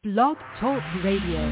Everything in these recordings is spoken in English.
Blog Talk Radio.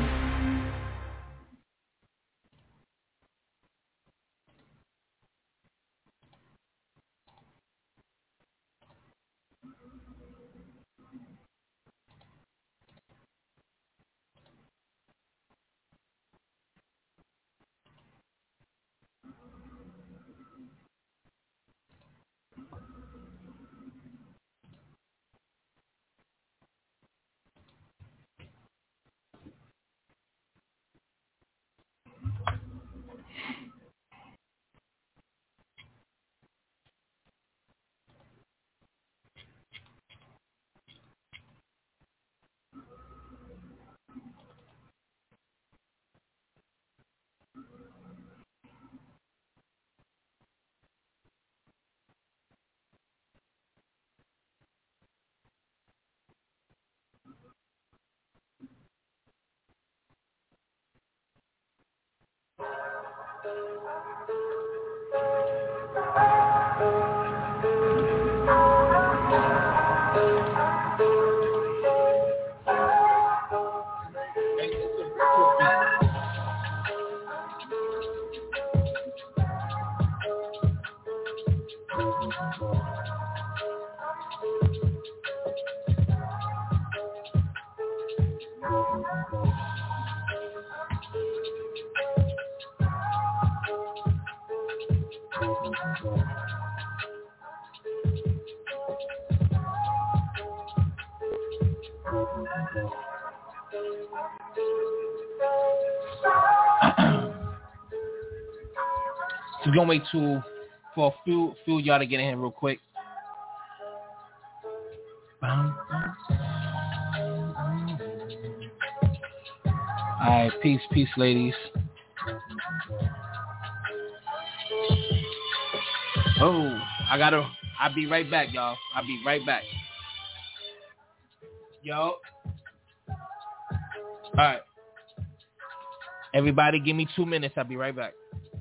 We're gonna wait for a few of y'all to get in here real quick. Alright, peace, ladies. Oh, I'll be right back, y'all. I'll be right back. Yo. Alright. Everybody give me 2 minutes. I'll be right back.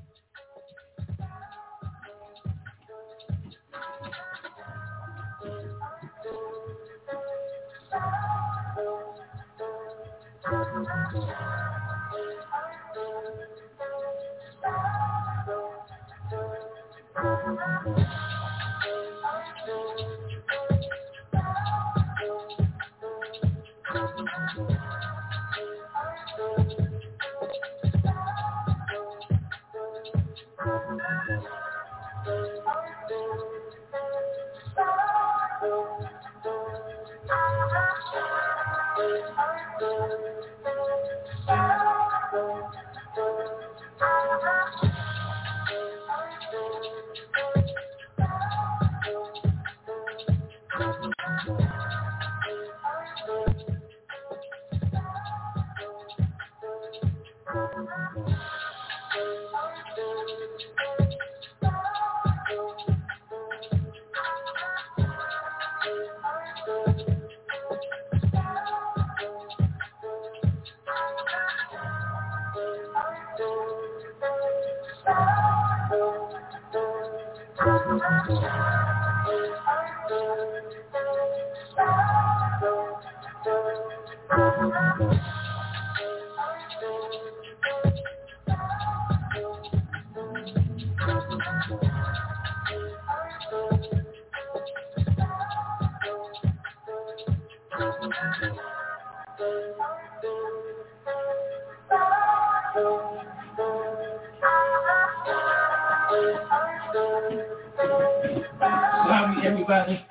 Sorry, everybody.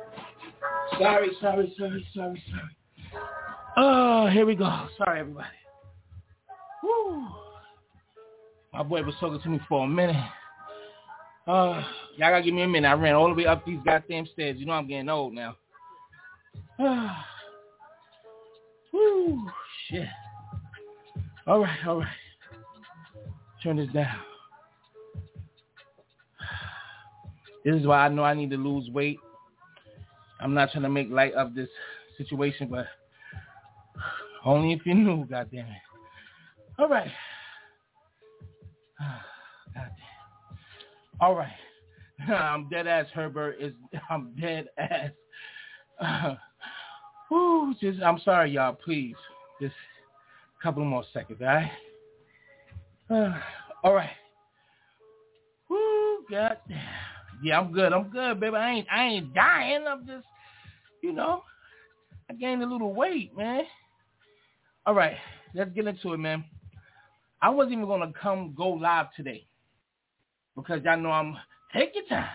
Sorry. Oh, here we go. Sorry, everybody. Woo. My boy was talking to me for a minute. Y'all gotta give me a minute. I ran all the way up these goddamn stairs. You know I'm getting old now. Woo, shit. All right. Turn this down. This is why I know I need to lose weight. I'm not trying to make light of this situation, but only if you knew, goddamn it. All right. Goddamn. All right. I'm dead ass, Herbert. I'm dead ass. Whew. Woo, I'm sorry, y'all. Please, just a couple more seconds, all right? All right. Woo, God. Yeah, I'm good, baby. I ain't dying. I'm just, I gained a little weight, man. All right, let's get into it, man. I wasn't even gonna go live today because y'all know take your time.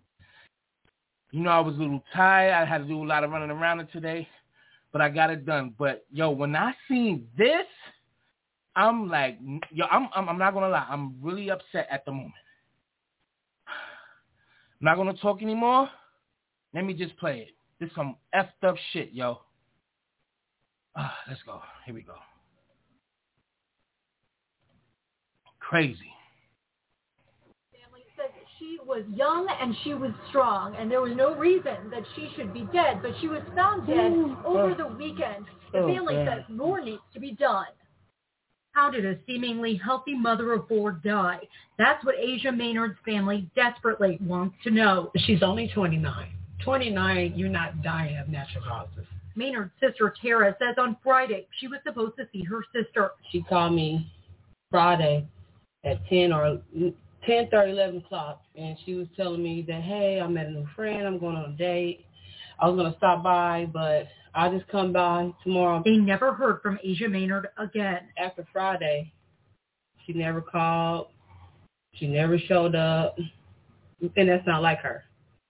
I was a little tired. I had to do a lot of running around today, but I got it done. But yo, when I seen this, I'm like, yo, I'm not gonna lie. I'm really upset at the moment. I'm not gonna talk anymore. Let me just play it. This is some effed up shit, yo. Let's go. Here we go. Crazy. Family said she was young and she was strong, and there was no reason that she should be dead, but she was found dead over the weekend. The family says more needs to be done. How did a seemingly healthy mother of four die? That's what Asia Maynard's family desperately wants to know. She's only 29. 29, you're not dying of natural causes. Maynard's sister Tara says on Friday she was supposed to see her sister. She called me Friday at 10:30, 11 o'clock, and she was telling me that, hey, I met a new friend, I'm going on a date. I was going to stop by, but I'll just come by tomorrow. They never heard from Asia Maynard again. After Friday, she never called. She never showed up, and that's not like her.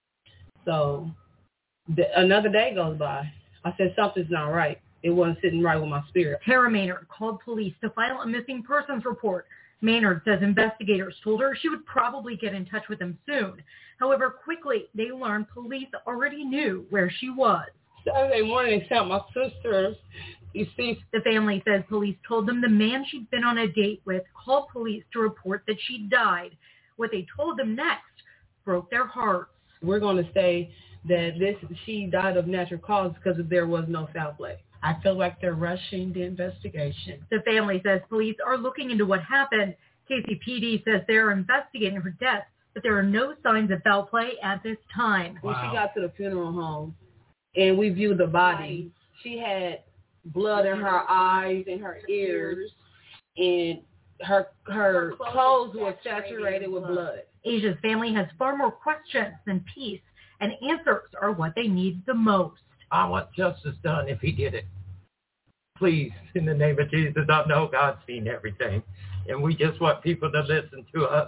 So another day goes by. I said, something's not right. It wasn't sitting right with my spirit. Tara Maynard called police to file a missing persons report. Maynard says investigators told her she would probably get in touch with them soon. However, quickly they learned police already knew where she was. Saturday morning, they sent my sisters. You see, the family says police told them the man she'd been on a date with called police to report that she died. What they told them next broke their hearts. We're going to say that she died of natural causes because there was no foul play. I feel like they're rushing the investigation. The family says police are looking into what happened. KCPD says they're investigating her death, but there are no signs of foul play at this time. When she got to the funeral home and we viewed the body, she had blood in her eyes and her ears, and her clothes were saturated with blood. Asia's family has far more questions than peace, and answers are what they need the most. I want justice done if he did it. Please, in the name of Jesus, I know God's seen everything, and we just want people to listen to us.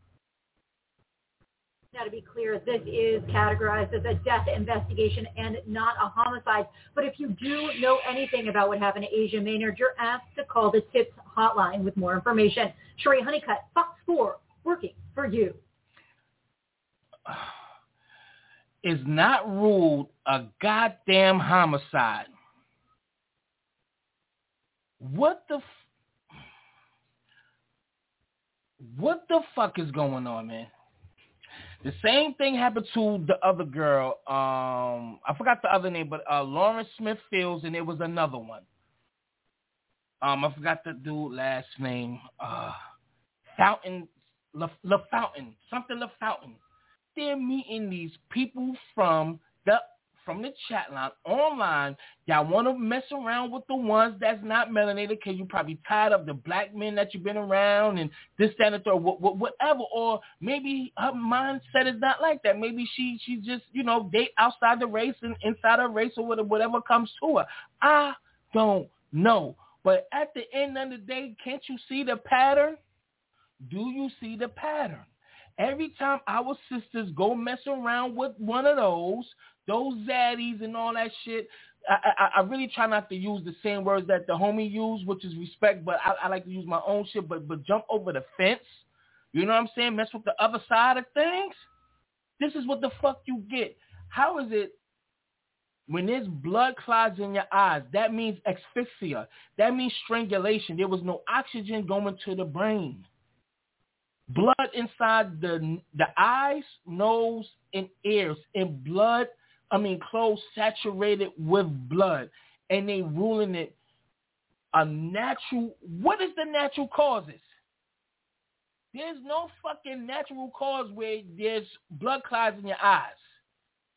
Now, to be clear, this is categorized as a death investigation and not a homicide. But if you do know anything about what happened to Asia Maynard, you're asked to call the TIPS hotline with more information. Sheree Honeycutt, Fox 4, working for you. Is not ruled a goddamn homicide. What the fuck is going on, man? The same thing happened to the other girl. I forgot the other name, but Lawrence Smith Fields, and there was another one. I forgot the dude last name. Fountain, LaFountain, something LaFountain. They're meeting these people from the chat line online. Y'all want to mess around with the ones that's not melanated because you're probably tired of the black men that you've been around and this, that, and the third, whatever. Or maybe her mindset is not like that. Maybe she just, date outside the race and inside her race or whatever comes to her. I don't know. But at the end of the day, can't you see the pattern? Do you see the pattern? Every time our sisters go mess around with one of those zaddies and all that shit, I really try not to use the same words that the homie used, which is respect, but I like to use my own shit, but jump over the fence. You know what I'm saying? Mess with the other side of things. This is what the fuck you get. How is it when there's blood clots in your eyes? That means asphyxia. That means strangulation. There was no oxygen going to the brain. Blood inside the eyes, nose, and ears, and clothes saturated with blood, and they ruling it a natural. What is the natural causes? There's no fucking natural cause where there's blood clots in your eyes.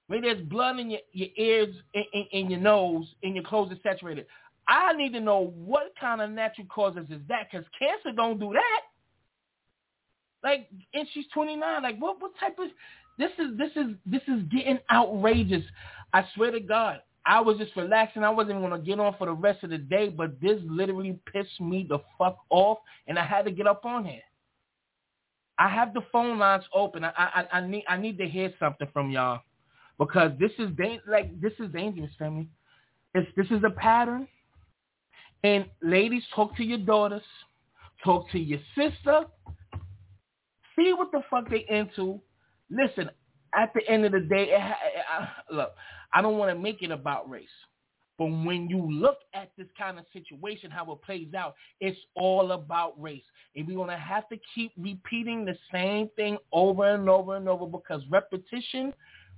Where there's blood in your ears, in your nose, and your clothes are saturated. I need to know what kind of natural causes is that, because cancer don't do that. Like, and she's 29. Like, what type of? This is getting outrageous. I swear to God, I was just relaxing. I wasn't going to get on for the rest of the day, but this literally pissed me the fuck off, and I had to get up on here. I have the phone lines open. I need to hear something from y'all, because this is dangerous, family. This is a pattern. And ladies, talk to your daughters, talk to your sister, see what the fuck they into. Listen, at the end of the day, look, I don't want to make it about race, but when you look at this kind of situation, how it plays out, it's all about race. And we're going to have to keep repeating the same thing over and over and over, because repetition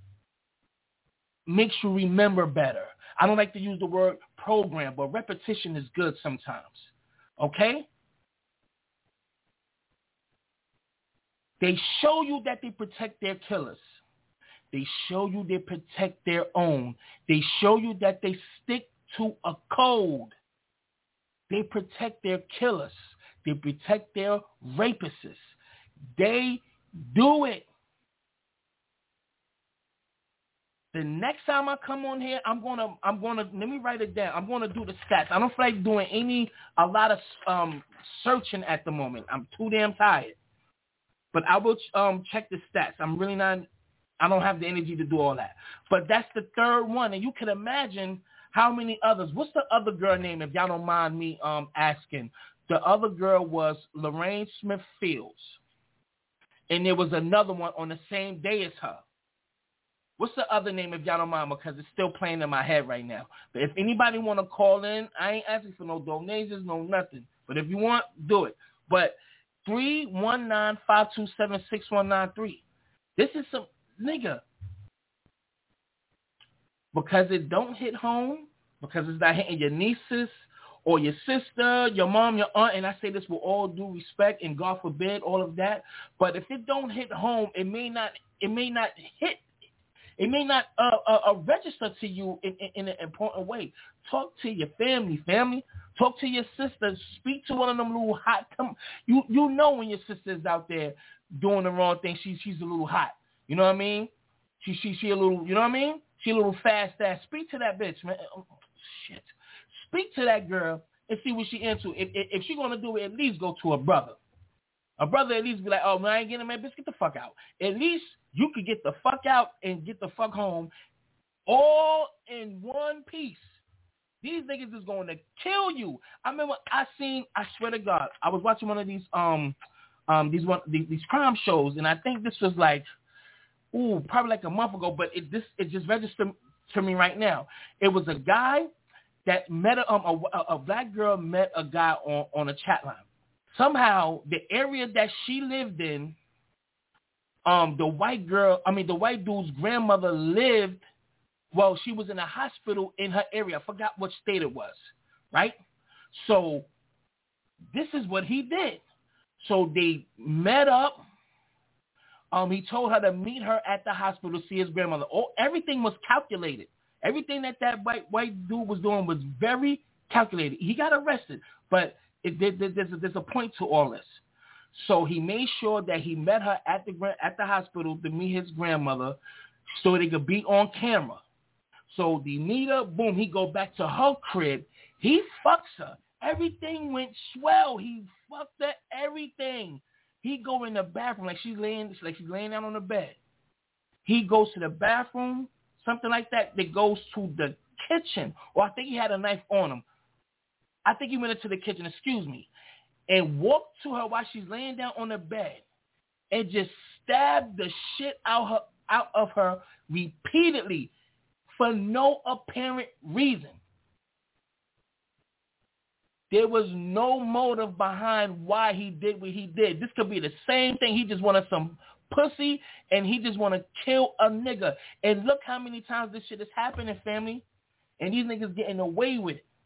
makes you remember better. I don't like to use the word program, but repetition is good sometimes. Okay? They show you that they protect their killers. They show you they protect their own. They show you that they stick to a code. They protect their killers. They protect their rapists. They do it. The next time I come on here, I'm gonna let me write it down. I'm gonna do the stats. I don't feel like doing a lot of searching at the moment. I'm too damn tired. But I will check the stats. I don't have the energy to do all that. But that's the third one, and you can imagine how many others. What's the other girl name, if y'all don't mind me asking? The other girl was Lorraine Smith Fields, and there was another one on the same day as her. What's the other name, if y'all don't mind, because it's still playing in my head right now. But if anybody want to call in, I ain't asking for no donations, no nothing. But if you want, do it. But 319-527-6193. This is some nigga. Because it don't hit home, because it's not hitting your nieces or your sister, your mom, your aunt, and I say this with all due respect and God forbid all of that. But if it don't hit home, it may not hit. It may not register to you in an important way. Talk to your family. Talk to your sister. Speak to one of them little hot. You know when your sister's out there doing the wrong thing, she's a little hot. You know what I mean? She a little. You know what I mean? She a little fast ass. Speak to that bitch, man. Oh, shit. Speak to that girl and see what she into. If she gonna do it, at least go to a brother. A brother at least be like, oh, man, I ain't getting it, man. Bitch, get the fuck out. At least you could get the fuck out and get the fuck home all in one piece. These niggas is going to kill you. I remember I swear to God, I was watching one of these crime shows, and I think this was like, probably like a month ago, but it just registered to me right now. It was a guy that met a black girl met a guy on a chat line. Somehow, the area that she lived in, the white dude's grandmother lived, well, she was in a hospital in her area. I forgot what state it was, right? So this is what he did. So they met up. He told her to meet her at the hospital to see his grandmother. Everything was calculated. Everything that white dude was doing was very calculated. He got arrested, but there's a point to all this. So he made sure that he met her at the hospital to meet his grandmother so they could be on camera. So they meet her, boom, he go back to her crib. He fucks her. Everything went swell. He fucked her, everything. He go in the bathroom like she's laying down on the bed. He goes to the bathroom, something like that. That goes to the kitchen. Or I think he had a knife on him. I think he went into the kitchen, and walked to her while she's laying down on the bed and just stabbed the shit out of her repeatedly for no apparent reason. There was no motive behind why he did what he did. This could be the same thing. He just wanted some pussy and he just want to kill a nigga. And look how many times this shit is happening, family. And these niggas getting away with it.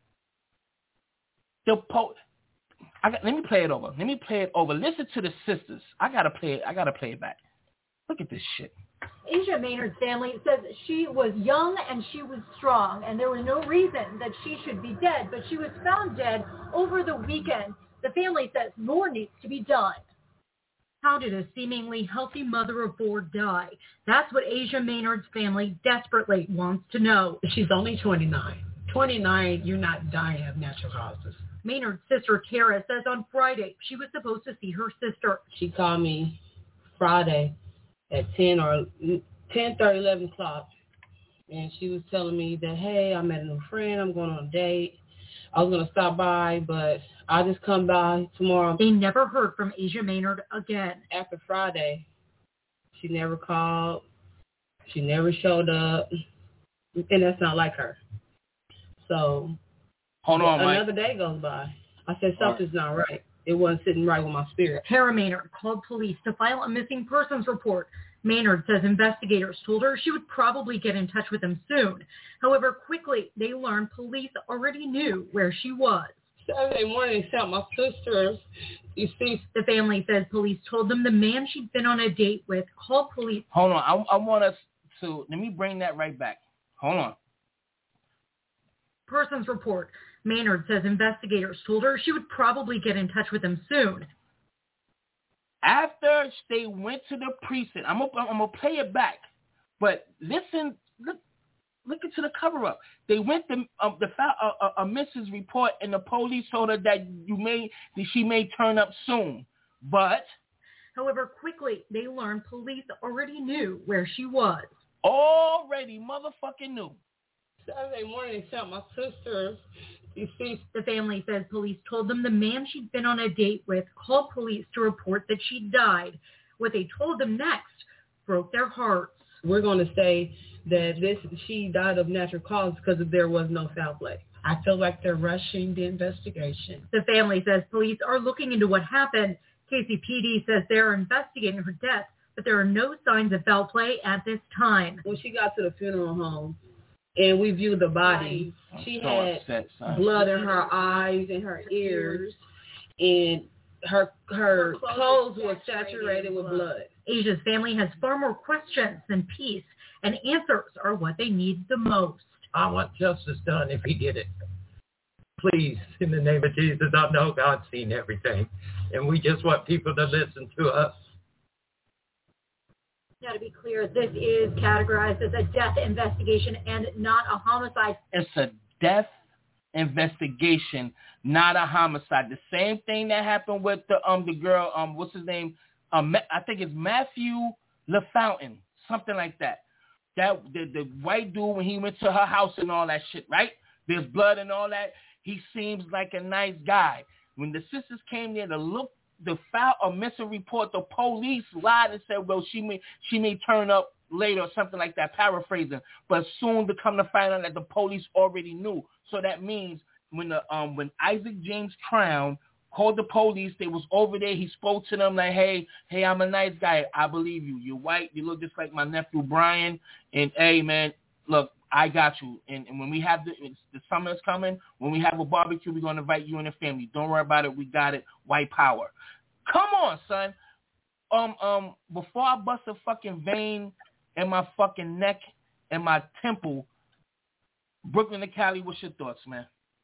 Let me play it over. Listen to the sisters. I gotta play it back. Look at this shit. Asia Maynard's family says she was young and she was strong, and there was no reason that she should be dead, but she was found dead over the weekend. The family says more needs to be done. How did a seemingly healthy mother of four die? That's what Asia Maynard's family desperately wants to know. She's only 29. 29, you're not dying of natural causes. Maynard's sister, Tara, says on Friday she was supposed to see her sister. She called me Friday at 10:30, 11 o'clock, and she was telling me that, hey, I met a new friend. I'm going on a date. I was going to stop by, but I'll just come by tomorrow. They never heard from Asia Maynard again. After Friday, she never called. She never showed up, and that's not like her. So hold on, another day goes by. I said, something's not right. It wasn't sitting right with my spirit. Tara Maynard called police to file a missing persons report. Maynard says investigators told her she would probably get in touch with them soon. However, quickly they learned police already knew where she was. Saturday morning, they sent my sisters. You see, the family says police told them the man she'd been on a date with called police. Hold on, I want us to, let me bring that right back. Hold on. Persons report. Maynard says investigators told her she would probably get in touch with them soon. After they went to the precinct, I'm gonna play it back, but listen, look into the cover up. They went to a Mrs. report, and the police told her that she may turn up soon, but however, quickly they learned police already knew where she was. Already motherfucking knew. Saturday morning, they sent my sisters. You see, the family says police told them the man she'd been on a date with called police to report that she died. What they told them next broke their hearts. We're going to say that she died of natural causes because there was no foul play. I feel like they're rushing the investigation. The family says police are looking into what happened. KCPD says they're investigating her death, but there are no signs of foul play at this time. When she got to the funeral home, and we viewed the body, she had blood in her eyes and her ears, and her clothes were saturated with blood. Asia's family has far more questions than peace, and answers are what they need the most. I want justice done if he did it. Please, in the name of Jesus, I know God's seen everything, and we just want people to listen to us. Now, to be clear, this is categorized as a death investigation and not a homicide. It's a death investigation, not a homicide. The same thing that happened with the girl, what's his name? I think it's Matthew LaFountain, something like that. That the white dude, when he went to her house and all that shit, right? There's blood and all that. He seems like a nice guy. When the sisters came there to look the file or missing report, the police lied and said, well, she may turn up later or something like that, paraphrasing. But soon to come to find out that the police already knew. So that means when Isaac James Crown called the police, they was over there, he spoke to them like, hey, I'm a nice guy. I believe you. You're white. You look just like my nephew Brian. And hey, man, look, I got you. And when we have the summer is coming, when we have a barbecue, we're going to invite you and the family. Don't worry about it. We got it. White power. Come on, son. Before I bust a fucking vein in my fucking neck and my temple, Brooklyn to Cali, what's your thoughts, man?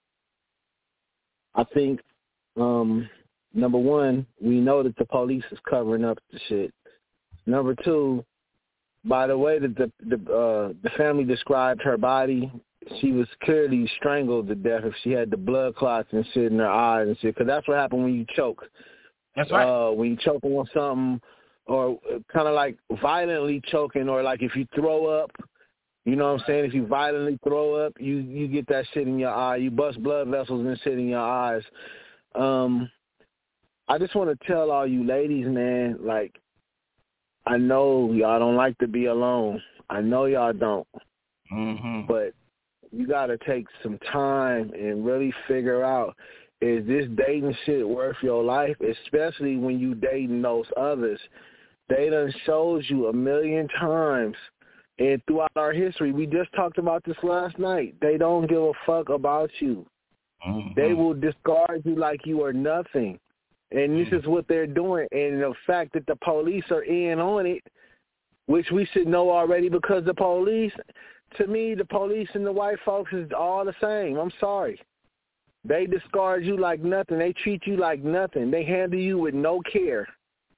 I think, number one, we know that the police is covering up the shit. Number two, by the way that the family described her body, she was clearly strangled to death if she had the blood clots and shit in her eyes and shit, because that's what happened when you choke. That's right. When you choking on something, or kind of like violently choking, or like if you throw up, you know what I'm saying? If you violently throw up, you get that shit in your eye. You bust blood vessels and shit in your eyes. I just want to tell all you ladies, man, like, I know y'all don't like to be alone. I know y'all don't. Mm-hmm. But you got to take some time and really figure out, is this dating shit worth your life, especially when you dating those others? They done showed you 1,000,000 times. And throughout our history, we just talked about this last night, they don't give a fuck about you. Mm-hmm. They will discard you like you are nothing. And this is what they're doing. And the fact that the police are in on it, which we should know already because the police, to me, the police and the white folks is all the same. I'm sorry. They discard you like nothing. They treat you like nothing. They handle you with no care.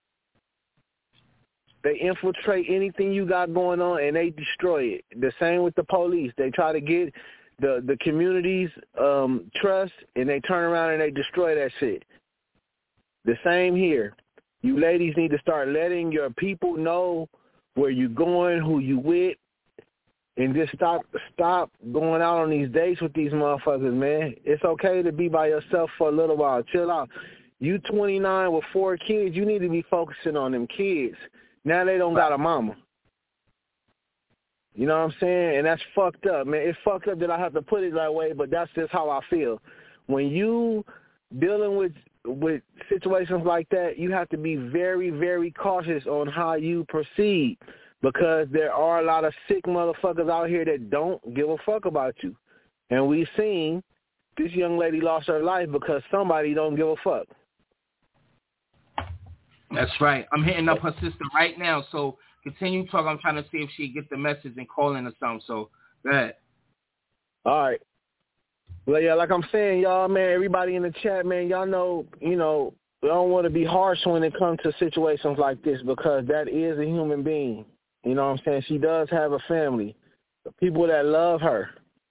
They infiltrate anything you got going on, and they destroy it. The same with the police. They try to get the community's trust, and they turn around and they destroy that shit. The same here. You ladies need to start letting your people know where you going, who you with, and just stop going out on these dates with these motherfuckers, man. It's okay to be by yourself for a little while. Chill out. You 29 with 4 kids, you need to be focusing on them kids. Now they don't got a mama. You know what I'm saying? And that's fucked up, man. It's fucked up that I have to put it that way, but that's just how I feel. When you dealing with situations like that, you have to be very, very cautious on how you proceed because there are a lot of sick motherfuckers out here that don't give a fuck about you. And we've seen this young lady lost her life because somebody don't give a fuck. That's right. I'm hitting up her sister right now, so continue talking. I'm trying to see if she gets the message and calling or something, so go ahead. All right. Well, yeah, like I'm saying, y'all, man, everybody in the chat, man, y'all know, we don't want to be harsh when it comes to situations like this because that is a human being. You know what I'm saying? She does have a family, people that love her,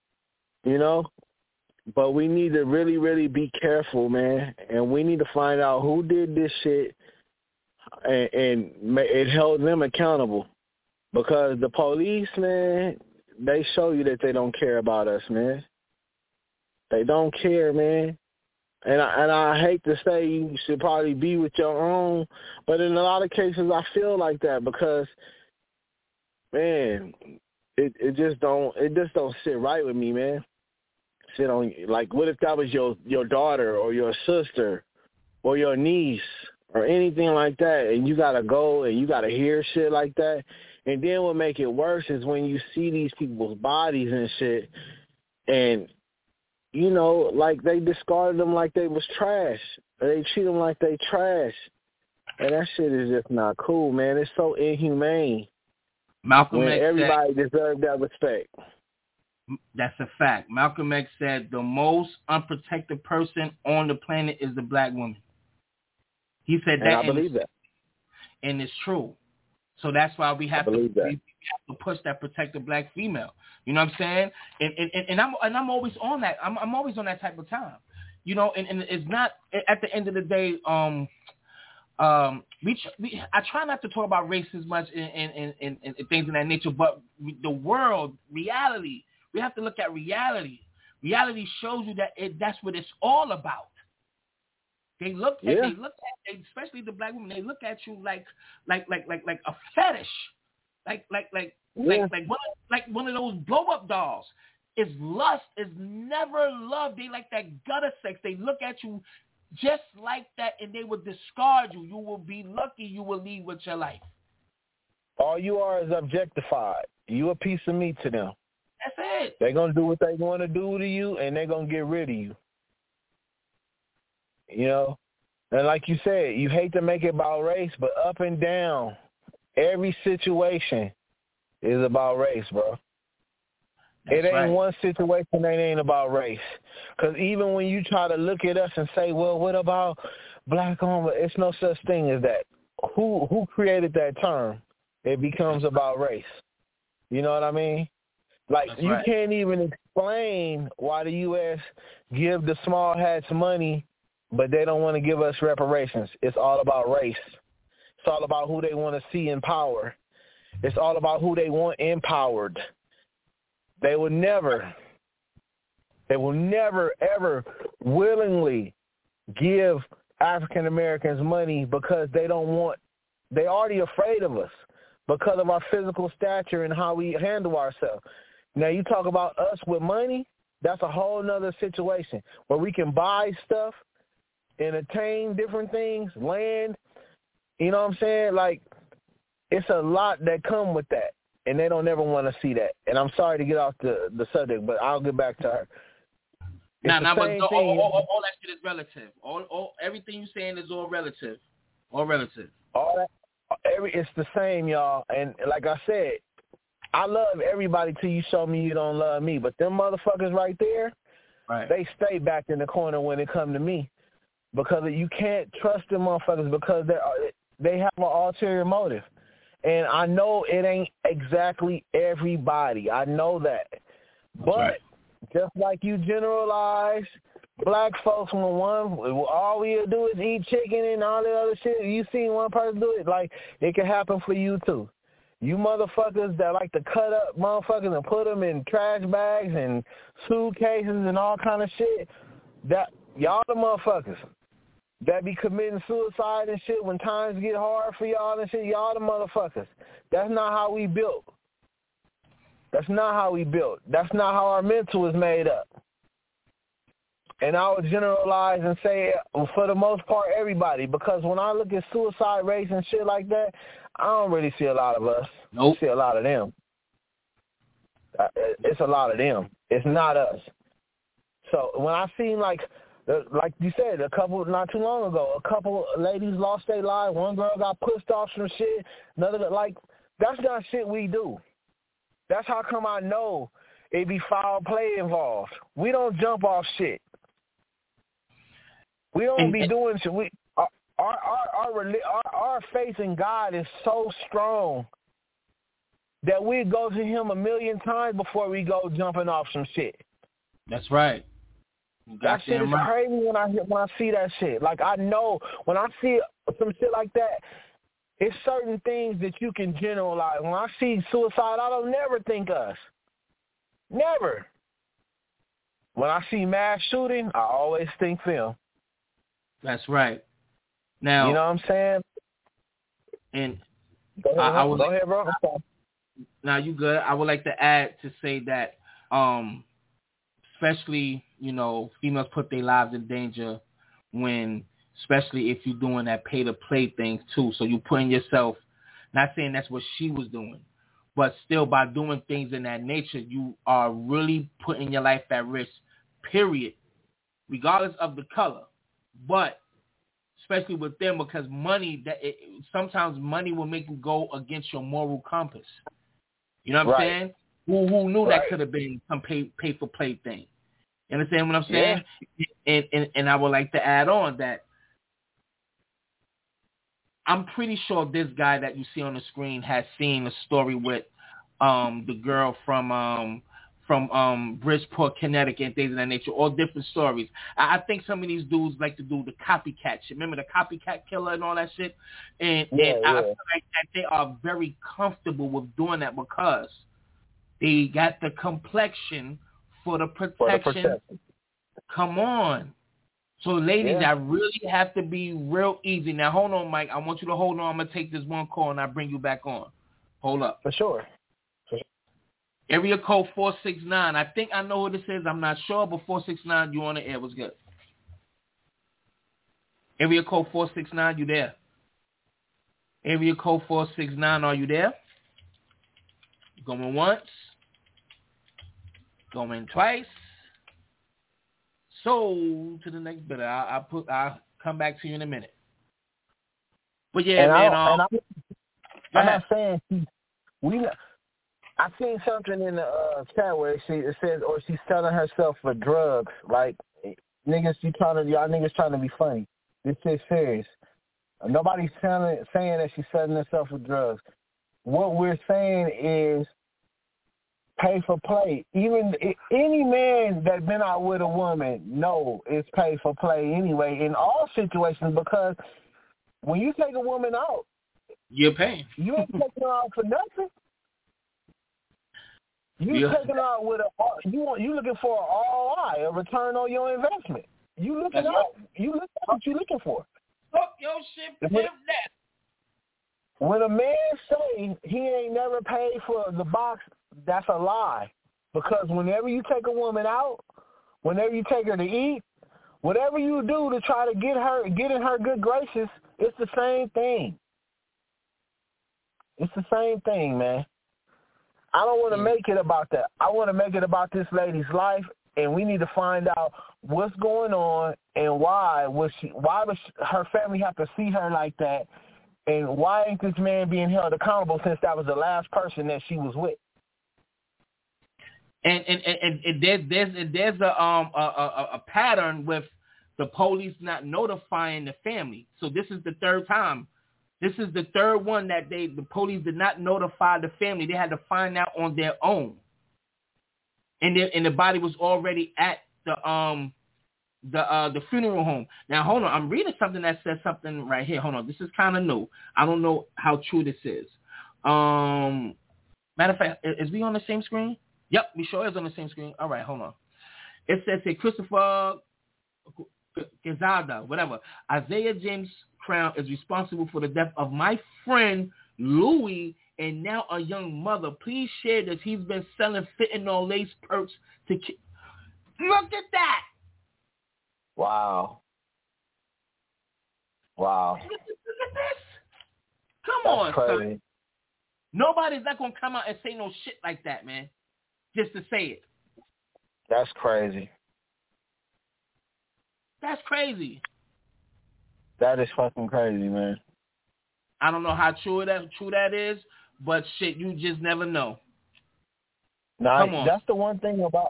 But we need to really, really be careful, man, and we need to find out who did this shit and it held them accountable because the police, man, they show you that they don't care about us, man. They don't care, man. And I hate to say you should probably be with your own, but in a lot of cases I feel like that because, man, it just don't sit right with me, man. Sit on, like, what if that was your daughter or your sister or your niece or anything like that, and you gotta go and you gotta hear shit like that, and then what make it worse is when you see these people's bodies and shit, and like they discarded them like they was trash. Or they treat them like they trash. And that shit is just not cool, man. It's so inhumane. Malcolm X everybody deserves that respect. That's a fact. Malcolm X said the most unprotected person on the planet is the black woman. He said that. And I believe that. And it's true. So that's why we have to push that protect the black female. You know what I'm saying? And I'm always on that. I'm always on that type of time. And it's not at the end of the day. I try not to talk about race as much and things of that nature, but the world, reality. We have to look at reality. Reality shows you that that's what it's all about. They look at, especially the black women. They look at you like a fetish, like one of those blow up dolls. It's lust. It's never love. They like that gutter sex. They look at you just like that, and they will discard you. You will be lucky you will leave with your life. All you are is objectified. You a piece of meat to them. That's it. They're gonna do what they want to do to you, and they're gonna get rid of you. And like you said, you hate to make it about race, but up and down, every situation is about race, bro. It ain't one situation that ain't about race. Because even when you try to look at us and say, well, what about black on? It's no such thing as that. Who created that term? It becomes about race. You know what I mean? Like, you can't even explain why the U.S. give the small hats money, but they don't want to give us reparations. It's all about race. It's all about who they want to see in power. It's all about who they want empowered. They will never, ever willingly give African Americans money because they're already afraid of us because of our physical stature and how we handle ourselves. Now, you talk about us with money, that's a whole nother situation where we can buy stuff and attain different things, land, you know what I'm saying? Like, it's a lot that come with that, and they don't ever want to see that. And I'm sorry to get off the subject, but I'll get back to her. But all that shit is relative. All everything you're saying is all relative. All relative. it's the same, y'all. And like I said, I love everybody till you show me you don't love me. But them motherfuckers right there, they stay back in the corner when it come to me. Because you can't trust them motherfuckers because they have an ulterior motive. And I know it ain't exactly everybody. I know that. But just like you generalize black folks when all we do is eat chicken and all that other shit, you see one person do it, like it can happen for you too. You motherfuckers that like to cut up motherfuckers and put them in trash bags and suitcases and all kind of shit, that y'all the motherfuckers that be committing suicide and shit when times get hard for y'all and shit, y'all the motherfuckers. That's not how we built. That's not how we built. That's not how our mental is made up. And I would generalize and say, for the most part, everybody, because when I look at suicide rates and shit like that, I don't really see a lot of us. Nope. I see a lot of them. It's a lot of them. It's not us. So when I seen, like you said, a couple, not too long ago, a couple ladies lost their lives. One girl got pushed off some shit. Another, like, that's not shit we do. That's how come I know it be foul play involved. We don't jump off shit. We don't be doing shit. Our faith in God is so strong that we go to Him 1,000,000 times before we go jumping off some shit. That's right. That shit is crazy when I see that shit. Like, I know when I see some shit like that, it's certain things that you can generalize. When I see suicide, I don't never think us. Never. When I see mass shooting, I always think film. That's right. Now, you know what I'm saying? And go ahead, bro. Now, you good. I would like to add to say that, especially, females put their lives in danger when, especially if you're doing that pay-to-play thing too. So you putting yourself, not saying that's what she was doing, but still by doing things in that nature, you are really putting your life at risk, period, regardless of the color. But especially with them, because sometimes money will make you go against your moral compass. You know what I'm saying? Who knew that could have been some pay-for-play thing? You understand what I'm saying? Yeah. And I would like to add on that I'm pretty sure this guy that you see on the screen has seen a story with the girl from Bridgeport, Connecticut, and things of that nature, all different stories. I think some of these dudes like to do the copycat shit. Remember the copycat killer and all that shit? And I feel like that they are very comfortable with doing that because they got the complexion for the protection. Come on. So, ladies, I really have to be real easy. Now, hold on, Mike. I want you to hold on. I'm going to take this one call, and I'll bring you back on. Hold up. For sure. Area code 469. I think I know who this is. I'm not sure, but 469, you on the air. What's good? Area code 469, you there? Area code 469, are you there? Going once. Going twice. So, to the next bit. I'll come back to you in a minute. But yeah, I'm not saying I seen something in the chat where it says, or she's selling herself for drugs. Like, y'all niggas trying to be funny. This is serious. Nobody's saying that she's selling herself for drugs. What we're saying is pay for play. Even any man that been out with a woman know it's pay for play anyway in all situations, because when you take a woman out, you're paying. You ain't taking her out for nothing. You taking her out with you looking for an ROI, a return on your investment. You looking at what you looking for. Fuck your shit, that. When a man say he ain't never paid for the box, that's a lie. Because whenever you take a woman out, whenever you take her to eat, whatever you do to try to get in her good graces, it's the same thing. It's the same thing, man. I don't want to make it about that. I want to make it about this lady's life, and we need to find out what's going on and why does her family have to see her like that, And why ain't this man being held accountable since that was the last person that she was with? And there's a pattern with the police not notifying the family. So this is the third time. This is the third one that the police did not notify the family. They had to find out on their own. And the body was already at the funeral home. Now hold on, I'm reading something that says something right here. Hold on, this is kind of new. I don't know how true this is. Matter of fact, is we on the same screen? Yep, we sure is on the same screen. All right, hold on. It says here, Christopher Quezada, whatever. Isaiah James Crown is responsible for the death of my friend Louis and now a young mother. Please share this. He's been selling fentanyl lace perks to kids. Look at that. Wow. Look at this. Come on, son. Nobody's not going to come out and say no shit like that, man. Just to say it. That's crazy. That's crazy. That is fucking crazy, man. I don't know how true that is, but shit, you just never know. Nah, that's the one thing about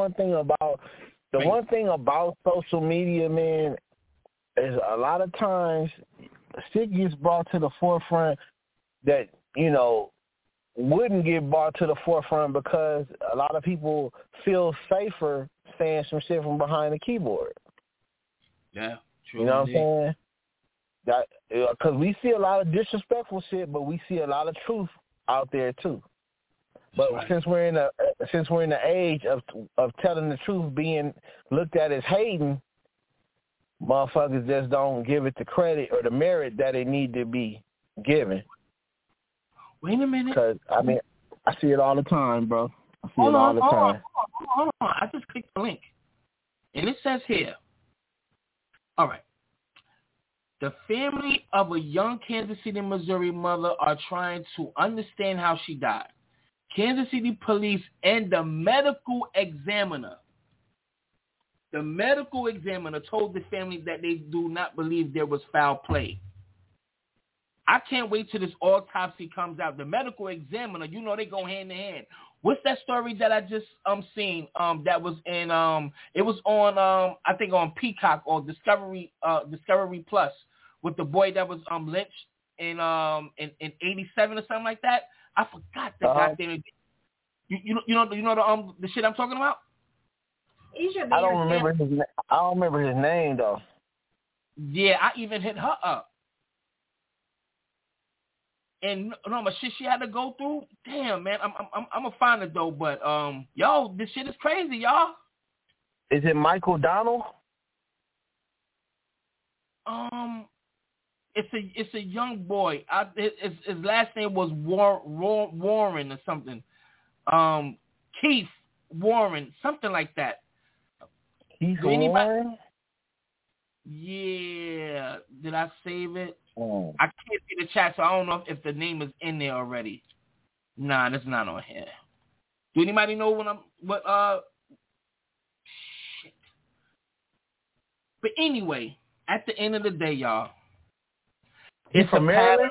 social media, man, is a lot of times shit gets brought to the forefront that, you know, wouldn't get brought to the forefront because a lot of people feel safer saying some shit from behind the keyboard. Yeah, true. You know what I'm saying? That because we see a lot of disrespectful shit, but we see a lot of truth out there too. But right. since we're in the age of telling the truth being looked at as hating, motherfuckers just don't give it the credit or the merit that it need to be given. Wait a minute. Because I mean, I see it all the time, bro. I see Hold it all the time. Hold on. I just clicked the link, and it says here. All right. The family of a young Kansas City, Missouri mother are trying to understand how she died. Kansas City police and the medical examiner told the family that they do not believe there was foul play. I can't wait till this autopsy comes out. The medical examiner, you know, they go hand in hand. What's that story that I just seen? That was in it was on I think on Peacock or Discovery Plus with the boy that was lynched in 87 or something like that. I forgot the goddamn. You know the shit I'm talking about. I don't remember his name though. Yeah, I even hit her up. And no, my shit she had to go through. Damn, man, I'm gonna find it though. But yo, this shit is crazy, y'all. Is it Michael Donnell? It's a young boy. His last name was Warren or something. Keith Warren, something like that. Keith Warren? Yeah. Did I save it? Oh. I can't see the chat, so I don't know if the name is in there already. Nah, that's not on here. Do anybody know shit. But anyway, at the end of the day, y'all, it's from Maryland?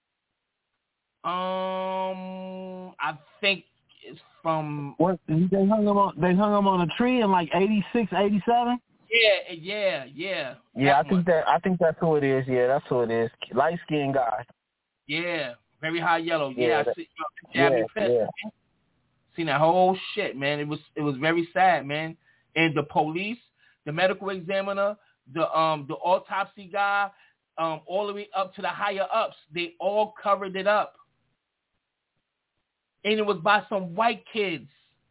I think it's from. What they hung him on a tree in like 86, 87? Yeah. Yeah, I think that's who it is. Yeah, that's who it is. Light skinned guy. Yeah, very high yellow. Yeah, I see. Yeah. Seen that whole shit, man. It was very sad, man. And the police, the medical examiner, the autopsy guy, all the way up to the higher ups, they all covered it up. And it was by some white kids.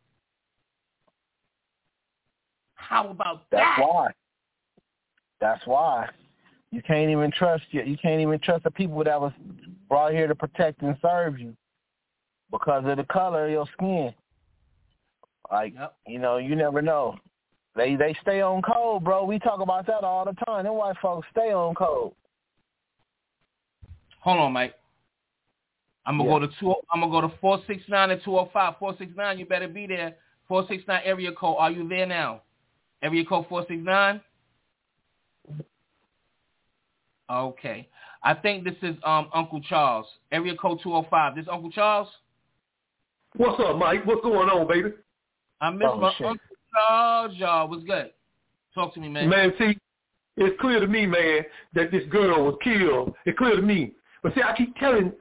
How about that? That's why. You can't even trust the people that was brought here to protect and serve you because of the color of your skin. Like, You know, you never know. They stay on code, bro. We talk about that all the time. Them white folks stay on code. Hold on, Mike. I'm gonna go to 469 and 205. 469, you better be there. 469 area code. Are you there now? Area code 469. Okay. I think this is Uncle Charles. Area code 205. This Uncle Charles? What's up, Mike? What's going on, baby? I miss my shit. Uncle Charles, y'all. What's good? Talk to me, man. Man, see, it's clear to me, man, that this girl was killed. It's clear to me. But see, I'm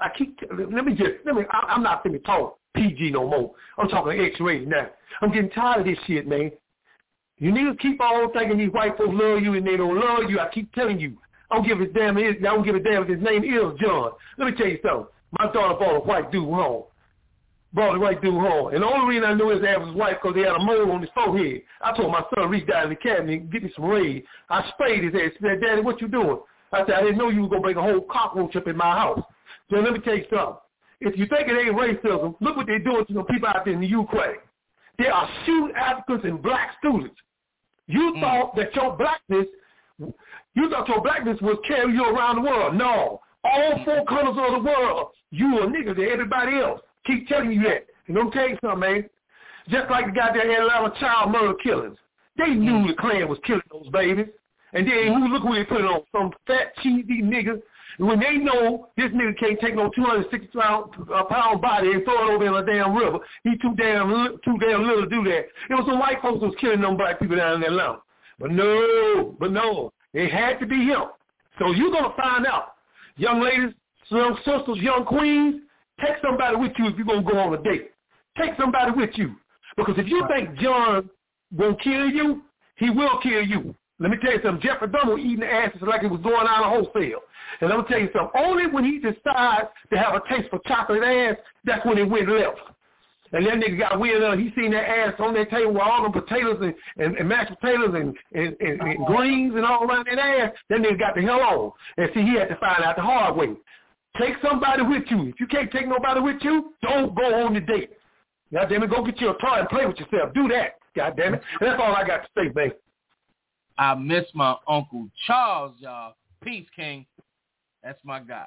not finna talk PG no more. I'm talking X-rated now. I'm getting tired of this shit, man. You need to keep on thinking these white folks love you and they don't love you. I keep telling you. I don't give a damn if his name is John. Let me tell you something. My daughter brought a white dude home. And the only reason I knew his ass was white because he had a mole on his forehead. I told my son, reach down in the cabinet and get me some Raid. I sprayed his ass. He said, Daddy, what you doing? I said, I didn't know you were going to bring a whole cockroach up in my house. So let me tell you something. If you think it ain't racism, look what they're doing to the people out there in the Ukraine. They are shooting Africans and black students. You thought that your blackness would carry you around the world. No. All 4 corners of the world, you a nigga to everybody else. Keep telling you that. And don't tell you something, man. Just like the goddamn Atlanta child murder killings. They knew the Klan was killing those babies. And then look who they put it on. Some fat, cheesy nigga. And when they know this nigga can't take no 260-pound body and throw it over in a damn river, he too damn little to do that. It was some white folks who was killing them black people down in Atlanta. But no. It had to be him. So you're going to find out. Young ladies, young sisters, young queens, take somebody with you if you're going to go on a date. Take somebody with you. Because if you think John won't kill you, he will kill you. Let me tell you something. Jeffrey Dahmer was eating the asses like it was going out of wholesale. And I'm going to tell you something. Only when he decides to have a taste for chocolate ass, that's when it went left. And that nigga got weird up. He seen that ass on that table with all them potatoes and mashed potatoes and greens and all around that ass. That nigga got the hell on. And see, he had to find out the hard way. Take somebody with you. If you can't take nobody with you, don't go on the date. God damn it, go get you a toy and play with yourself. Do that. God damn it. And that's all I got to say, baby. I miss my Uncle Charles, y'all. Peace, King. That's my guy.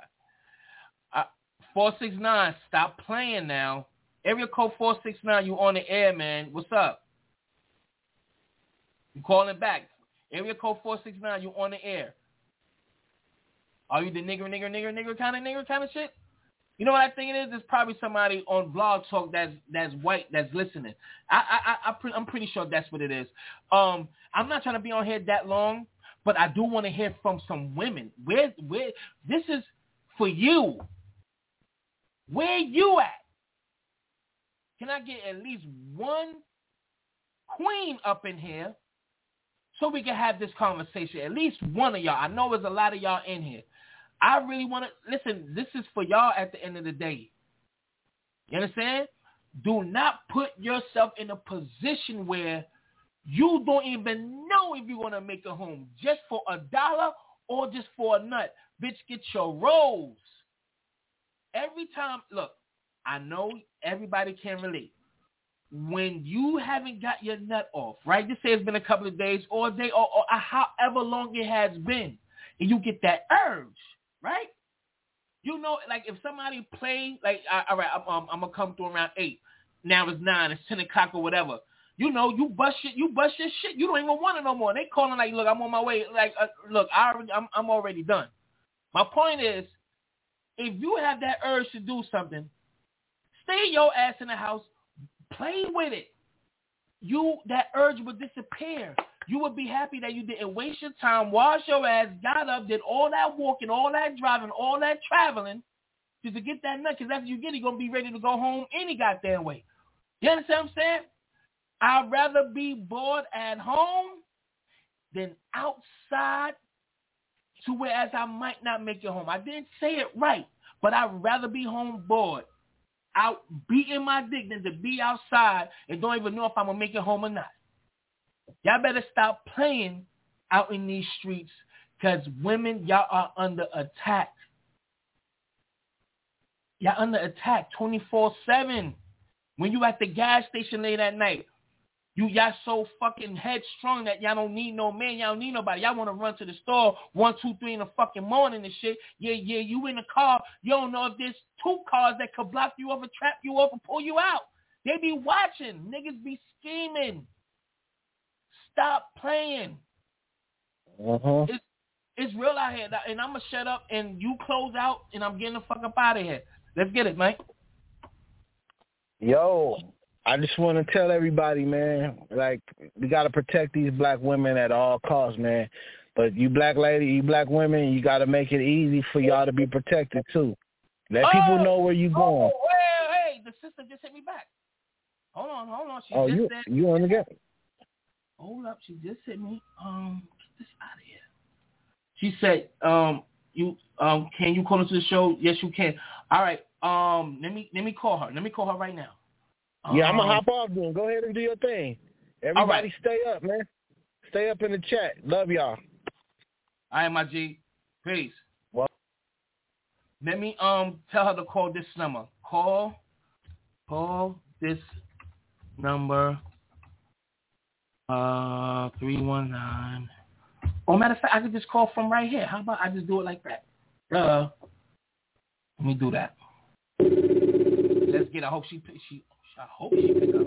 469, stop playing now. Area code 469, you on the air, man. What's up? You calling back. Area code 469, you on the air. Are you the nigger kind of shit? You know what I think it is? There's probably somebody on Blog Talk that's white that's listening. I'm pretty sure that's what it is. I'm not trying to be on here that long, but I do want to hear from some women. Where this is for you. Where you at? Can I get at least one queen up in here so we can have this conversation? At least one of y'all. I know there's a lot of y'all in here. I really want to, listen, this is for y'all at the end of the day. You understand? Do not put yourself in a position where you don't even know if you're going to make it home just for $1 or just for a nut. Bitch, get your rolls. Every time, look, I know everybody can relate. When you haven't got your nut off, right? Just say it's been a couple of days or a day or however long it has been, and you get that urge, right? You know, like if somebody play, like, all right, I'm going to come through around 8. Now it's 9, it's 10 o'clock or whatever. You know, you bust your shit. You don't even want it no more. They calling like, look, I'm on my way. Like, look, I'm already done. My point is, if you have that urge to do something, stay your ass in the house, play with it. That urge would disappear. You would be happy that you didn't waste your time, washed your ass, got up, did all that walking, all that driving, all that traveling just to get that nut. Because after you get it, you're going to be ready to go home any goddamn way. You understand what I'm saying? I'd rather be bored at home than outside to whereas I might not make it home. I didn't say it right, but I'd rather be home bored, out beating my dick than to be outside and don't even know if I'm going to make it home or not. Y'all better stop playing out in these streets because women, y'all are under attack. Y'all under attack 24/7. When you at the gas station late at night, y'all so fucking headstrong that y'all don't need no man. Y'all don't need nobody. Y'all want to run to the store 1, 2, 3 in the fucking morning and shit. Yeah, you in the car. You don't know if there's 2 cars that could block you off or trap you off and pull you out. They be watching. Niggas be scheming. Stop playing. It's real out here, and I'm gonna shut up and you close out, and I'm getting the fuck up out of here. Let's get it, man. Yo, I just want to tell everybody, man, like, we got to protect these black women at all costs, man. But you black lady, you black women, you got to make it easy for y'all to be protected, too. Let people know where you going. Oh, well, hey, the sister just hit me back. Hold on. She just said, you on the game? Hold up, she just hit me. Get this out of here. She said, can you call into the show? Yes, you can. All right. Let me call her. Let me call her right now. Yeah, I'm gonna hop off then. Go ahead and do your thing. Everybody stay up, man. Stay up in the chat. Love y'all. All right, my G. Peace. Well, let me tell her to call this number. Call this number. 319. Oh, matter of fact, I could just call from right here. How about I just do it like that? Let me do that. Let's get. I hope she pick up.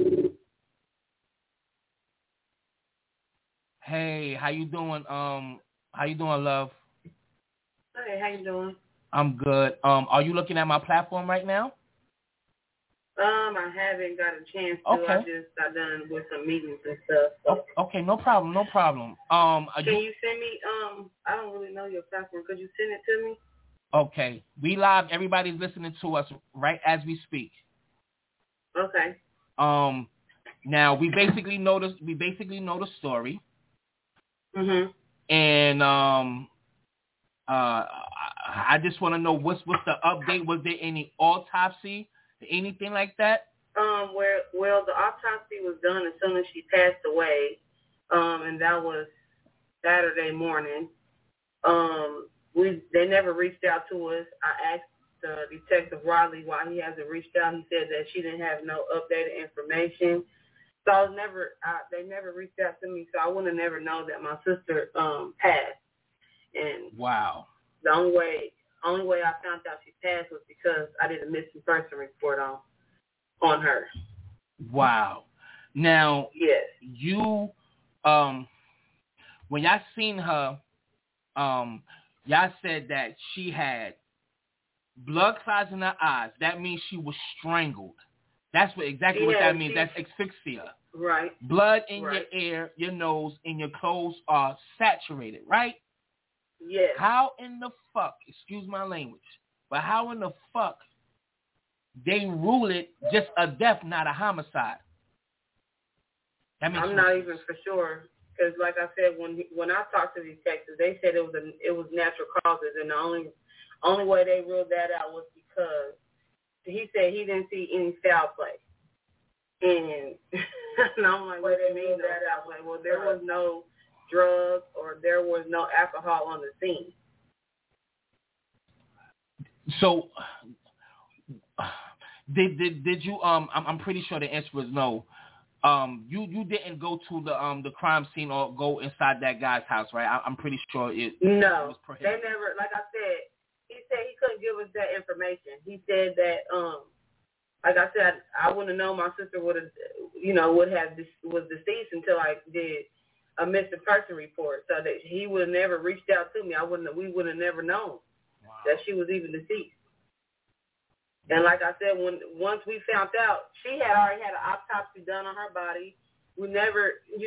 Hey, how you doing? How you doing, love? Hey, how you doing? I'm good. Are you looking at my platform right now? I haven't got a chance to. Okay. I just got done with some meetings and stuff. So. Okay, no problem. Can you send me? I don't really know your platform. Could you send it to me? Okay, we live. Everybody's listening to us right as we speak. Okay. Now we basically know the story. Mhm. And I just want to know what's the update. Was there any autopsy, anything like that? Well, the autopsy was done as soon as she passed away, and that was Saturday morning. They never reached out to us. I asked Detective Riley why he hasn't reached out. He said that she didn't have no updated information. So they never reached out to me, so I would have never known that my sister passed. And wow. The only way I found out she passed was because I did a missing person report on her. Wow. Now, yes, you when y'all seen her, y'all said that she had blood clots in her eyes. That means she was strangled. That's exactly what that means. That's asphyxia. Right. Blood in your ear, your nose, and your clothes are saturated, right? Yes. How in the fuck, excuse my language, but how in the fuck they rule it just a death, not a homicide? I'm not even for sure. Because like I said, when I talked to the detectives, they said it was natural causes, and the only way they ruled that out was because he said he didn't see any foul play. And I'm like, what do you mean that out? Like, well, there was no drugs or there was no alcohol on the scene. So, did you? I'm pretty sure the answer was no. You didn't go to the crime scene or go inside that guy's house, right? I'm pretty sure it. No, was prohibited. They never. Like I said, he said he couldn't give us that information. He said that like I said, I wouldn't have known my sister was deceased until I did a missing person report. So that he would have never reached out to me. We would have never known that she was even deceased. And like I said, once we found out, she had already had an autopsy done on her body. We never, we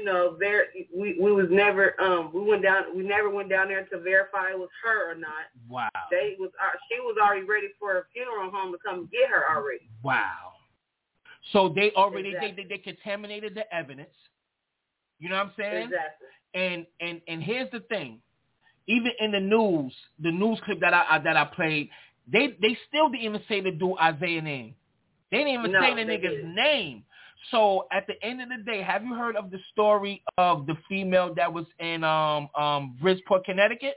never went down there to verify it was her or not. Wow. She was already ready for a funeral home to come get her already. Wow. So they already exactly. they contaminated the evidence. You know what I'm saying? Exactly. And here's the thing. Even in the news clip that I played, they still didn't even say the dude Isaiah's name. They didn't even say the nigga's name. So at the end of the day, have you heard of the story of the female that was in Bridgeport, Connecticut?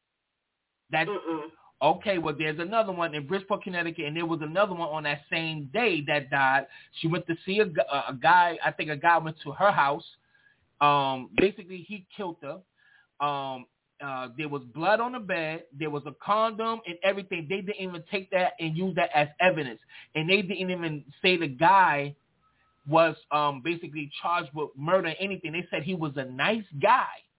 Okay, well, there's another one in Bridgeport, Connecticut, and there was another one on that same day that died. She went to see a guy. I think a guy went to her house. Basically, he killed her. There was blood on the bed. There was a condom and everything. They didn't even take that and use that as evidence. And they didn't even say the guy was basically charged with murder or anything. They said he was a nice guy.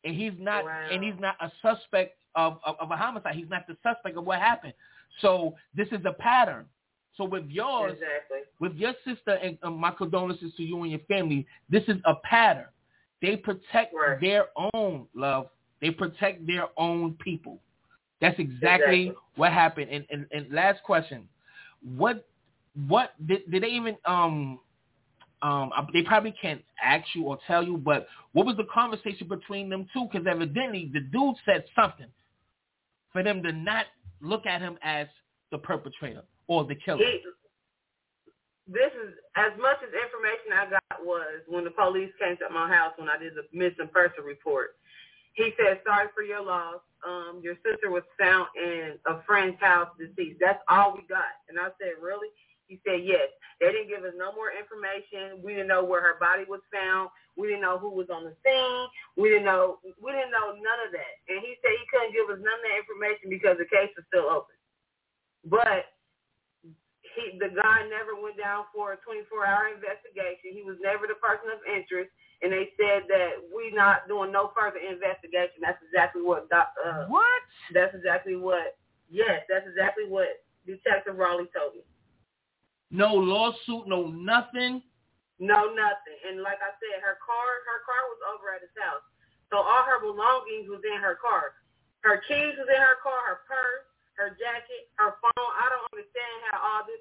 and he's not a suspect of a homicide. He's not the suspect of what happened. So this is a pattern. So with yours, with your sister, and my condolences to you and your family, this is a pattern. They protect their own love. They protect their own people. That's exactly what happened. And last question, what did they even they probably can't ask you or tell you, but what was the conversation between them two? Because evidently the dude said something for them to not look at him as the perpetrator or the killer. This is as much as information I got was when the police came to my house when I did the missing person report. He said, "Sorry for your loss. Your sister was found in a friend's house deceased." That's all we got. And I said, "Really?" He said, "Yes." They didn't give us no more information. We didn't know where her body was found. We didn't know who was on the scene. We didn't know none of that. And he said he couldn't give us none of that information because the case was still open. But the guy never went down for a 24-hour investigation. He was never the person of interest. And they said that we're not doing no further investigation. That's exactly what what? That's exactly what. Yes, that's exactly what Detective Raleigh told me. No lawsuit, no nothing. No, nothing. And like I said, her car was over at his house. So all her belongings was in her car. Her keys was in her car, her purse, her jacket, her phone. I don't understand how all this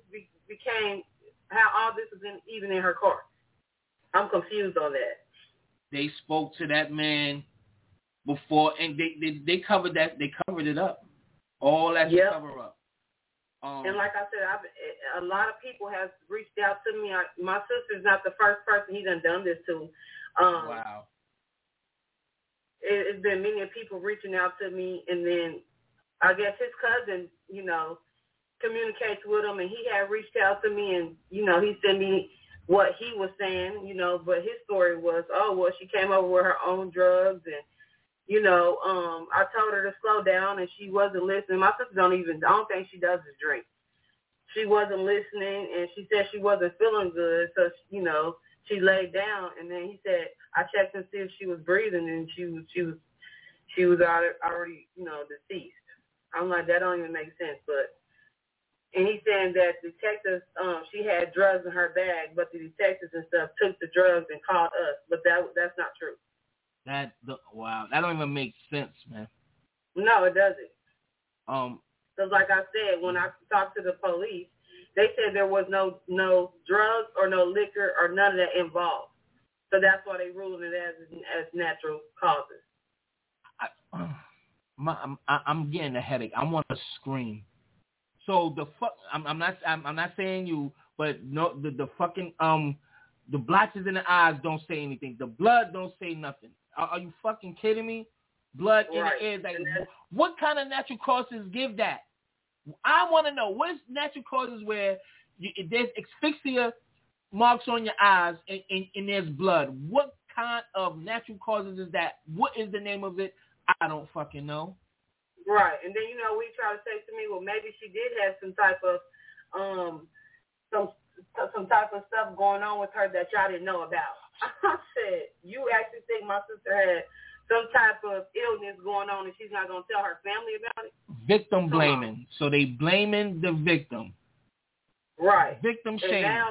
was even in her car. I'm confused on that. They spoke to that man before, and they covered that. They covered it up. All that to cover up. And like I said, a lot of people have reached out to me. My sister's not the first person he done this to. Wow. It's been many people reaching out to me, and then I guess his cousin, communicates with him, and he had reached out to me, and, he sent me what he was saying, but his story was, she came over with her own drugs, and, I told her to slow down, and she wasn't listening. My sister I don't think she does is drink. She wasn't listening, and she said she wasn't feeling good, so, she laid down, and then he said, I checked to see if she was breathing, and she was already, deceased. I'm like, that don't even make sense, and he's saying that detectives, she had drugs in her bag, but the detectives and stuff took the drugs and called us, but that's not true. Wow, that don't even make sense, man. No, it doesn't. Because like I said, when I talked to the police, they said there was no drugs or no liquor or none of that involved. So that's why they ruled it as natural causes. I'm getting a headache. I want to scream. So I'm not saying you, but no, the fucking the blotches in the eyes don't say anything. The blood don't say nothing. Are you fucking kidding me? Blood in the ear. Like, what kind of natural causes give that? I want to know what's natural causes where there's asphyxia marks on your eyes and there's blood. What kind of natural causes is that? What is the name of it? I don't fucking know. Right, and then we try to say to me, well, maybe she did have some type of some type of stuff going on with her that y'all didn't know about. I said, you actually think my sister had some type of illness going on and she's not going to tell her family about it? Victim blaming. So they blaming the victim. Right. Victim shaming. And now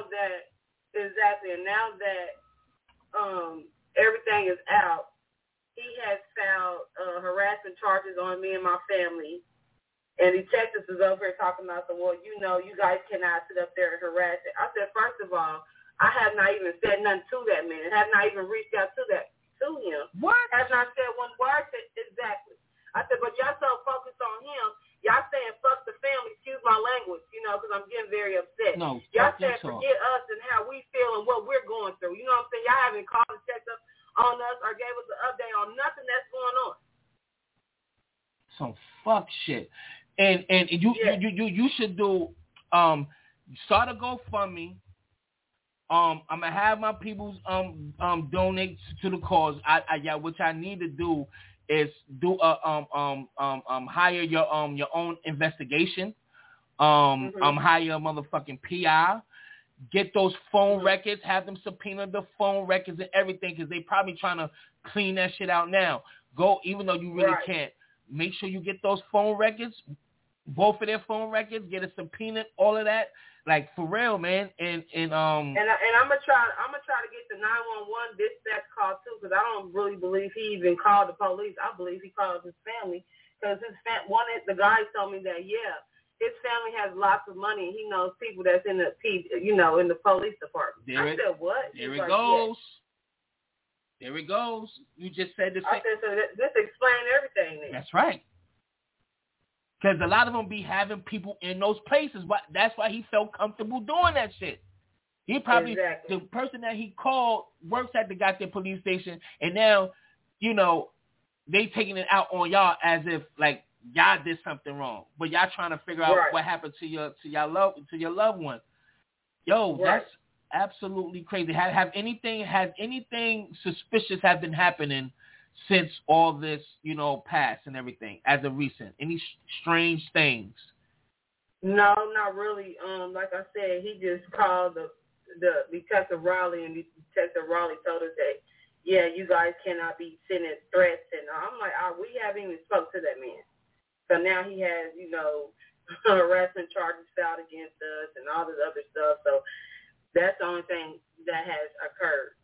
that everything is out, he has filed harassment charges on me and my family. And detectives is over here talking about you guys cannot sit up there and harass it. I said, first of all, I have not even said nothing to that man. Have not even reached out to him. What? Have not said one word. Exactly. I said, but y'all so focused on him. Y'all saying fuck the family. Excuse my language, because I'm getting very upset. No, y'all saying forget us and how we feel and what we're going through. You know what I'm saying? Y'all haven't called and checked up on us or gave us an update on nothing that's going on. Some fuck shit. And you should do start a GoFundMe. I'm gonna have my peoples donate to the cause. Which I need to do is do hire your own investigation. Hire a motherfucking PI. Get those phone records. Have them subpoena the phone records and everything because they probably trying to clean that shit out now. go, even though you really can't, make sure you get those phone records, both of their phone records, get a subpoena, all of that. Like, for real, man. And I'm gonna try to get the 911 dispatch call too, because I don't really believe he even called the police. I believe he called his family, because the guy told me that his family has lots of money, and he knows people that's in the in the police department. I said, what? There it goes. Yeah. There it goes. You just said the same. I said, so this explains everything then. That's right. Because a lot of them be having people in those places. That's why he felt comfortable doing that shit. He probably, the person that he called works at the goddamn police station, and now, they taking it out on y'all as if, like, y'all did something wrong. But y'all trying to figure out what happened to your loved one. Yo, that's absolutely crazy. Has anything suspicious have been happening since all this, passed and everything, as of recent? Any strange things? No, not really. Like I said, he just called the Detective Raleigh, and Detective Raleigh told us that, you guys cannot be sending threats. And I'm like, we haven't even spoke to that man. So now he has, harassment charges filed against us and all this other stuff. So that's the only thing that has occurred.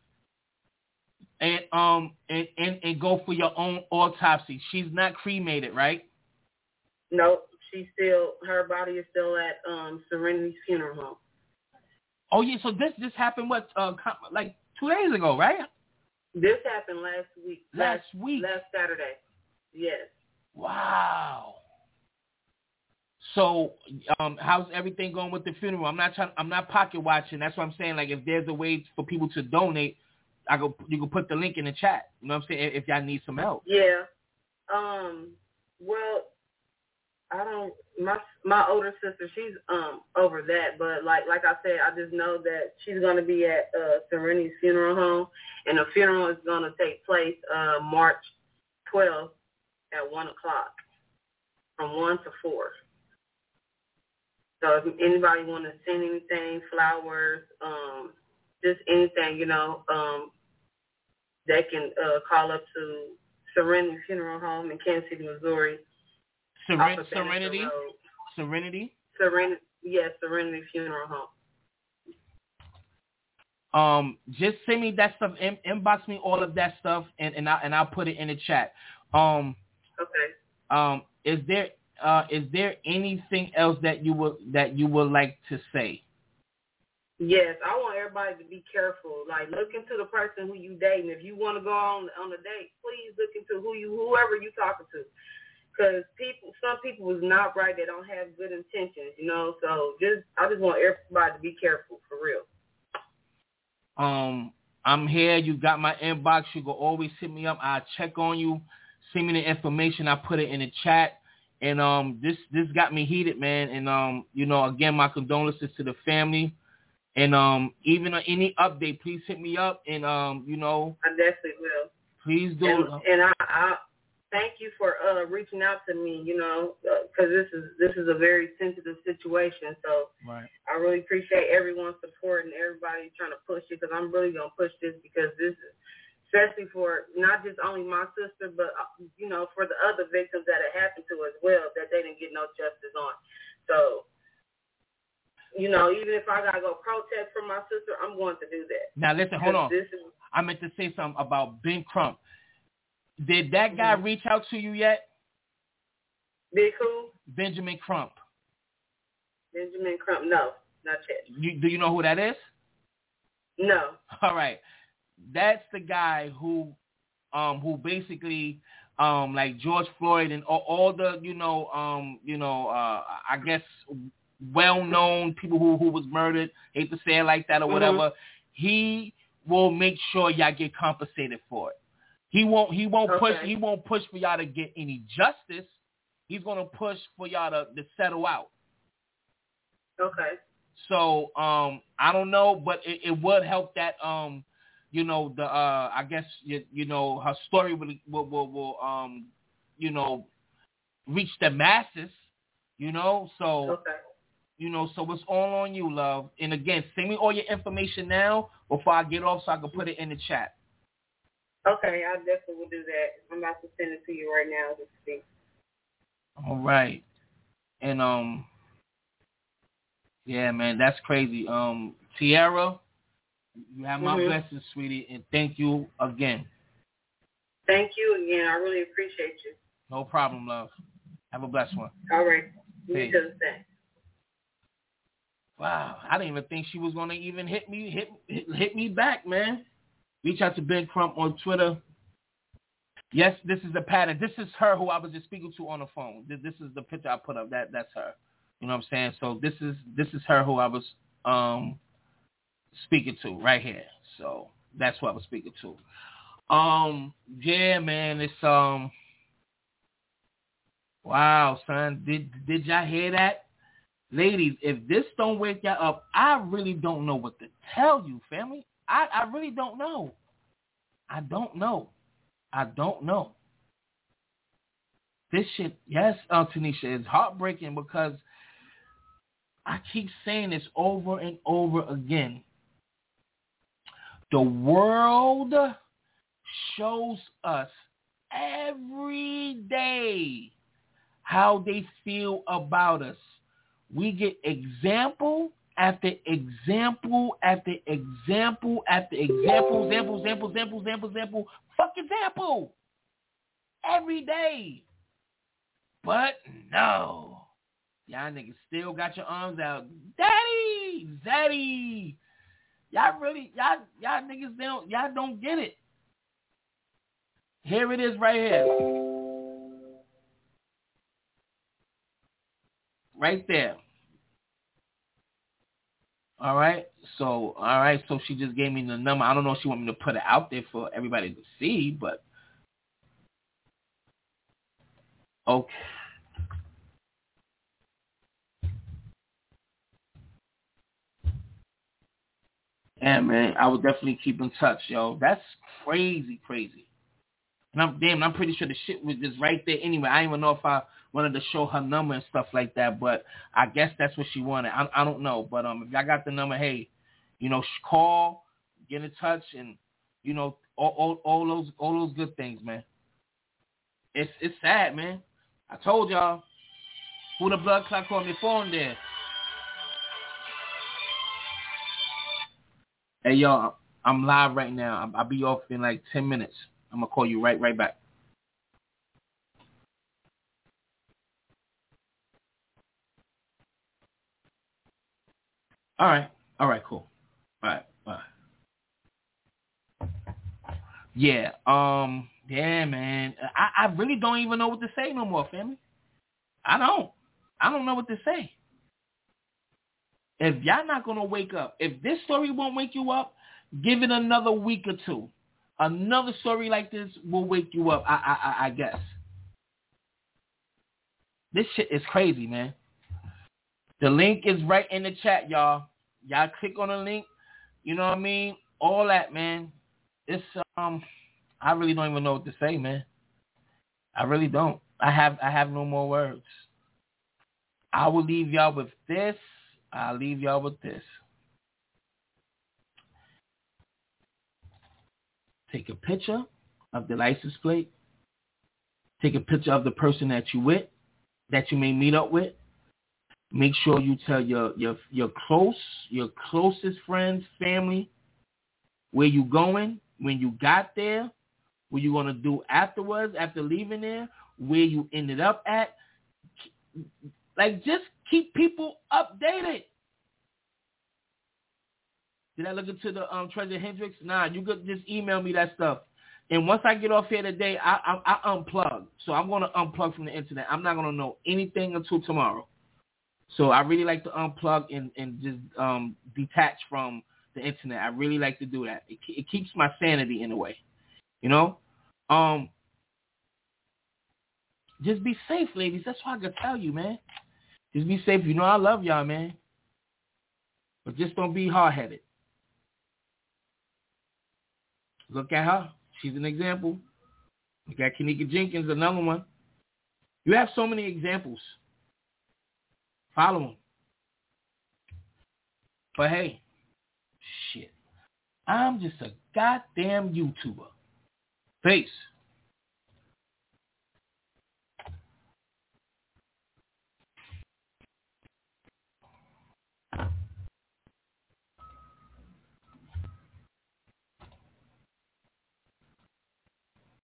And go for your own autopsy. She's not cremated, right? Nope. Her body is still at Serenity's funeral home. Oh yeah, so this happened like 2 days ago, right? This happened last week. Last Saturday. Yes. Wow. So, how's everything going with the funeral? I'm not pocket watching. That's what I'm saying. Like, if there's a way for people to donate, you can put the link in the chat. You know what I'm saying? If y'all need some help. Yeah. Well, I don't. My older sister, she's over that. But like I said, I just know that she's gonna be at Serenity's funeral home, and the funeral is gonna take place March 12th at 1:00, from 1 to 4. So if anybody want to send anything, flowers, just anything, they can call up to Serenity Funeral Home in Kansas City, Missouri. Serenity? Yes, Serenity Funeral Home. Just send me that stuff. Inbox me all of that stuff, and I'll put it in the chat. Okay. Is there anything else that you would like to say? Yes, I want everybody to be careful. Like, look into the person who you dating. If you want to go on a date, please look into whoever you talking to, because some people is not right. They don't have good intentions, So I just want everybody to be careful, for real. I'm here. You got my inbox. You can always hit me up. I'll check on you. Send me the information. I put it in the chat. And this got me heated, man. And again, my condolences to the family. And even any update, please hit me up. And I definitely will. Please do. And I thank you for reaching out to me. Because this is a very sensitive situation. So I really appreciate everyone's support and everybody trying to push it. Because I'm really gonna push this, because this is, especially for not just only my sister, but, for the other victims that it happened to as well, that they didn't get no justice on. So, even if I got to go protest for my sister, I'm going to do that. Now, listen, hold on. I meant to say something about Ben Crump. Did that guy reach out to you yet? Big who? Benjamin Crump. Benjamin Crump, no, not yet. Do you know who that is? No. All right. That's the guy who basically, like George Floyd and all the, I guess, well-known people who was murdered, hate to say it like that or whatever, he will make sure y'all get compensated for it. He won't push for y'all to get any justice. He's gonna push for y'all to settle out. Okay. So I don't know, but it would help that I guess her story will reach the masses, so so it's all on you, love. And again, send me all your information now before I get off so I can put it in the chat. Okay, I definitely will do that. I'm about to send it to you right now. Just see. All right. And yeah, man, that's crazy. Tiara, you have my blessings, sweetie, and thank you again. Thank you again. I really appreciate you. No problem, love. Have a blessed one. All right. You Hey. too. Thanks. Wow, I didn't even think she was gonna even hit me back, man. Reach out to Ben Crump on Twitter. Yes, this is the pattern. This is her who I was just speaking to on the phone. This is the picture I put up. That's her. You know what I'm saying? So this is her who I was speaking to right here. So that's who I was speaking to. Yeah, man, it's wow, son. Did y'all hear that? Ladies, if this don't wake y'all up, I really don't know what to tell you, family. I really don't know. I don't know. This shit, yes, Tanisha, it's heartbreaking because I keep saying this over and over again. The world shows us every day how they feel about us. We get example after example after example after example, fuck example. Every day. But no. Y'all niggas still got your arms out. Daddy! Zaddy! Y'all niggas don't get it. Here it is right here. Right there. All right. So she just gave me the number. I don't know if she want me to put it out there for everybody to see, but okay. Yeah, man, I would definitely keep in touch, yo. That's crazy. And I'm pretty sure the shit was just right there anyway. I didn't even know if I wanted to show her number and stuff like that, but I guess that's what she wanted. I don't know, but if y'all got the number, hey, you know, call, get in touch, and you know, all those good things, man. It's sad, man. I told y'all who the blood clot called me phone there. Hey, yo, I'm live right now. I'll be off in like 10 minutes. I'm going to call you right back. All right, cool. All right. Yeah, yeah, man. I really don't even know what to say no more, family. I don't know what to say. If y'all not going to wake up, if this story won't wake you up, give it another week or two. Another story like this will wake you up, I guess. This shit is crazy, man. The link is right in the chat, y'all. Y'all click on the link. You know what I mean? All that, man. It's I really don't even know what to say, man. I really don't. I have no more words. I will leave y'all with this. I'll leave y'all with this. Take a picture of the license plate. Take a picture of the person that you may meet up with. Make sure you tell your closest friends, family, where you going, when you got there, what you gonna do afterwards, after leaving there, where you ended up at. Like, just keep people updated. Did I look into the Treasure Hendricks? Nah, you could just email me that stuff. And once I get off here today, I unplug. So I'm going to unplug from the internet. I'm not going to know anything until tomorrow. So I really like to unplug and just detach from the internet. I really like to do that. It keeps my sanity in a way. You know? Just be safe, ladies. That's what I can tell you, man. Just be safe. You know I love y'all, man. But just don't be hard-headed. Look at her. She's an example. Look at Kanika Jenkins, another one. You have so many examples. Follow them. But hey, shit. I'm just a goddamn YouTuber. Peace.